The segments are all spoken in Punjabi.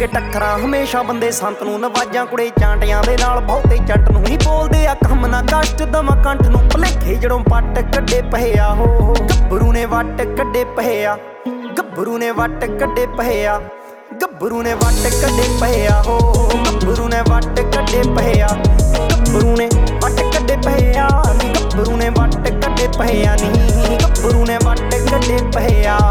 ਕੇ ਟੱਕਰਾਂ ਹਮੇਸ਼ਾ ਬੰਦੇ ਸੰਤ ਨੂੰ ਨਵਾਜਾਂ ਕੁੜੇ ਚਾਂਟਿਆਂ ਦੇ ਨਾਲ ਬਹੁਤੇ ਜੱਟ ਨੂੰ ਹੀ ਬੋਲਦੇ ਆ ਕੰਮ ਨਾ ਕਸ਼ਟ ਦਵਾਂ ਕੰਠ ਨੂੰ ਭਲੇਖੇ ਜੜੋਂ ਪੱਟ ਕੱਢੇ ਪਏ ਆ ਹੋ ਗੱਭਰੂ ਨੇ ਵੱਟ ਕੱਢੇ ਪਏ ਆ ਗੱਭਰੂ ਨੇ ਵੱਟ ਕੱਢੇ ਪਏ ਆ ਗੱਭਰੂ ਨੇ ਵੱਟ ਕੱਢੇ ਪਏ ਆ ਹੋ ਗੱਭਰੂ ਨੇ ਵੱਟ ਕੱਢੇ ਪਏ ਆ ਗੱਭਰੂ ਨੇ ਵੱਟ ਕੱਢੇ ਪਏ ਆ ਗੱਭਰੂ ਨੇ ਵੱਟ ਕੱਢੇ ਪਏ ਆ ਨੀ ਗੱਭਰੂ ਨੇ ਵੱਟ ਕੱਢੇ ਪਏ ਆ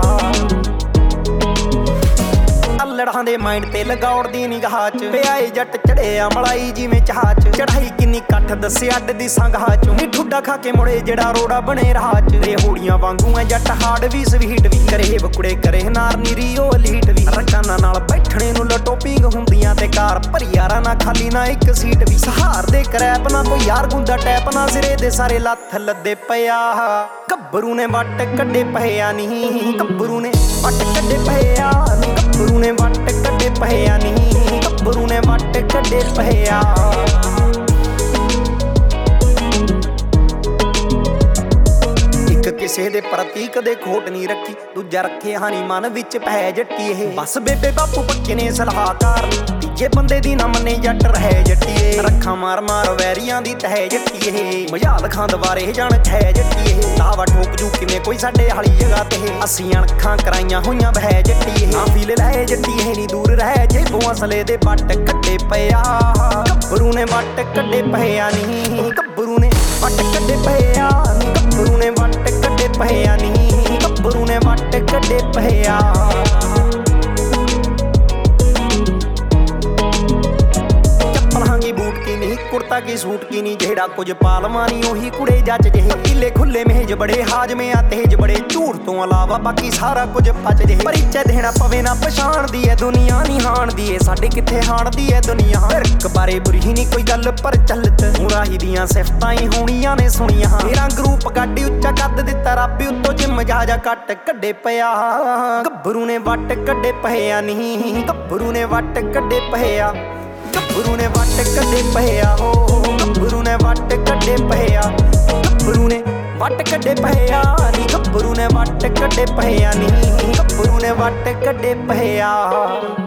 ਲੜਾਂ ਦੇ ਮਾਈਂਡ ਤੇ ਲਗਾਉੜਦੀ ਨਿਗਾਹ ਚ ਪਿਆ ਏ ਜੱਟ ਚੜਿਆ ਮਲਾਈ ਜਿਵੇਂ ਚਾਹ ਚ ਚੜਾਈ ਕਿੰਨੀ ਕੱਠ ਦੱਸੇ ਅੱਡ ਦੀ ਸੰਗਾਹ ਚੋਂ ਨੀ ਠੁੱਡਾ ਖਾ ਕੇ ਮੁੜੇ ਜਿਹੜਾ ਰੋੜਾ ਬਣੇ ਰਾਹ ਚ ਰੇਹੋੜੀਆਂ ਵਾਂਗੂ ਐ ਜੱਟ ਹਾਰਡ ਵੀ ਸਵੀਟ ਵੀ ਕਰੇ ਬਕੁੜੇ ਕਰੇ ਨਾਰ ਨੀਰੀ ਉਹ ਲੀਟ ਵੀ ਰਕਾਨਾ ਨਾਲ ਬੈਠਣੇ ਨੂੰ ਲਟੋਪਿੰਗ ਹੁੰਦੀਆਂ ਤੇ ਕਾਰ ਭਰੀ ਯਾਰਾਂ ਨਾ ਖਾਲੀ ਨਾ ਇੱਕ ਸੀਟ ਵੀ ਸਹਾਰ ਦੇ ਕਰੈਪ ਨਾ ਕੋਈ ਯਾਰ ਗੁੰਦਾ ਟੈਪ ਨਾ ਸਿਰੇ ਦੇ ਸਾਰੇ ਲੱਥ ਲੱਦੇ ਪਿਆ ਗੱਭਰੂ ਨੇ ਵੱਟ ਕੱਢੇ ਪਏ ਆ ਨੀ ਗੱਭਰੂ ਨੇ ਵੱਟ ਕੱਢੇ ਪਏ ਆ ਗੱਭਰੂ ਨੇ ਵੱਟ ਕੱਢੇ ਪਏ ਆ ਨੀ ਗੱਭਰੂ ਨੇ ਵੱਟ ਕੱਢੇ ਪਏ ਆ ਕਿਸੇ ਦੇ ਪ੍ਰਤੀ ਕਦੇ ਖੋਟ ਨਹੀਂ ਰੱਖੀ ਦੂਜਾ ਰੱਖੇ ਹਾਨੀ ਮਨ ਵਿੱਚ ਪੈ ਜੱਟੀ ਇਹ ਬਸ ਬੇਬੇ ਬਾਪੂ ਪੱਕੇ ਨੇ ਸਲਾਹਕਾਰ ਤੀਜੇ ਬੰਦੇ ਦੀ ਨਾ ਮੰਨੇ ਜੱਟ ਰਹਿ ਜੱਟੀਏ ਰੱਖਾਂ ਮਾਰ ਮਾਰ ਵੈਰੀਆਂ ਦੀ ਤਹਿ ਜੱਟੀ ਇਹ ਮਜਾਲ ਖਾਂ ਦਵਾਰੇ ਜਾਣ ਖੈ ਜੱਟੀ ਇਹ ਲਾਵਾ ਠੋਕ ਜੂ ਕਿਵੇਂ ਕੋਈ ਸਾਡੇ ਹਾਲੀ ਜਗ੍ਹਾ ਤੇ ਅਸੀਂ ਅਣਖਾਂ ਕਰਾਈਆਂ ਹੋਈਆਂ ਬਹਿ ਜੱਟੀ ਇਹ ਫੀਲ ਲੈ ਜੱਟੀ ਇਹ ਨਹੀਂ ਦੂਰ ਰਹਿ ਜੇਬੋਂ ਅਸਲੇ ਦੇ ਵੱਟ ਕੱਢੇ ਪਏ ਆ ਗੱਭਰੂ ਨੇ ਵੱਟ ਕੱਢੇ ਪਏ ਆ ਨੀ ਗੱਭਰੂ ਨੇ ਵੱਟ ਕੱਢੇ ਪਏ ਆ ਗੱਭਰੂ ਨੇ ਵੱਟ ਕੱਢੇ ਪਏ ਆ ਨੀ ਗੱਭਰੂ ਨੇ ਵੱਟ ਕੱਢੇ ਪਏ ਆ ਕੁੜਤਾ ਕੀ ਸੂਟ ਕੀ ਨੀ ਜਿਹੜਾ ਕੁਝ ਪਾਲਵਾਂ ਨੀ ਉਹੀ ਕੁੜੇ ਜੱਜ ਜਿਹੇ ਪੀਲੇ ਖੁੱਲੇ ਮੇਜ ਬੜੇ ਹਾਜਮੇ ਆ ਤੇਜ ਬੜੇ ਝੂਠ ਤੋਂ ਇਲਾਵਾ ਬਾਕੀ ਸਾਰਾ ਕੁਝ ਪਚ ਜਿਹੇ ਪਰਿਚੈ ਦੇਣਾ ਪਵੇ ਨਾ ਪਛਾਣਦੀ ਐ ਦੁਨੀਆ ਨੀ ਹਾਣਦੀ ਏ ਸਾਡੇ ਕਿੱਥੇ ਹਾਣਦੀ ਐ ਦੁਨੀਆ ਫਿਰਕ ਬਾਰੇ ਬੁਰੀ ਨੀ ਕੋਈ ਗੱਲ ਪਰ ਚੱਲਤ ਹੁਰਾਹੀ ਦੀਆਂ ਸਿਫਤਾਂ ਹੀ ਹੋਣੀਆਂ ਨੇ ਸੁਣੀਆਂ ਮੇਰਾ ਗਰੂਪ ਗੱਡੀ ਉੱਚਾ ਕੱਦ ਦਿੱਤਾ ਰੱਬ ਉੱਤੋਂ ਜਿੰਮ ਜਾ ਕੱਟ ਕੱਢੇ ਪਿਆ ਗੱਭਰੂ ਨੇ ਵੱਟ ਕੱਢੇ ਪਏ ਆ ਨੀ ਗੱਭਰੂ ਨੇ ਵੱਟ ਕੱਢੇ ਪਏ ਆ ਗੱਭਰੂ ਨੇ ਵੱਟ ਕੱਢੇ ਪਏ ਆ ਹੋ ਗੱਭਰੂ ਨੇ ਵੱਟ ਕੱਢੇ ਪਏ ਆ ਗੱਭਰੂ ਨੇ ਵੱਟ ਕੱਢੇ ਪਏ ਆ ਨੀ ਗੱਭਰੂ ਨੇ ਵੱਟ ਕੱਢੇ ਪਏ ਆ ਨੀ ਗੱਭਰੂ ਨੇ ਵੱਟ ਕੱਢੇ ਪਏ ਆ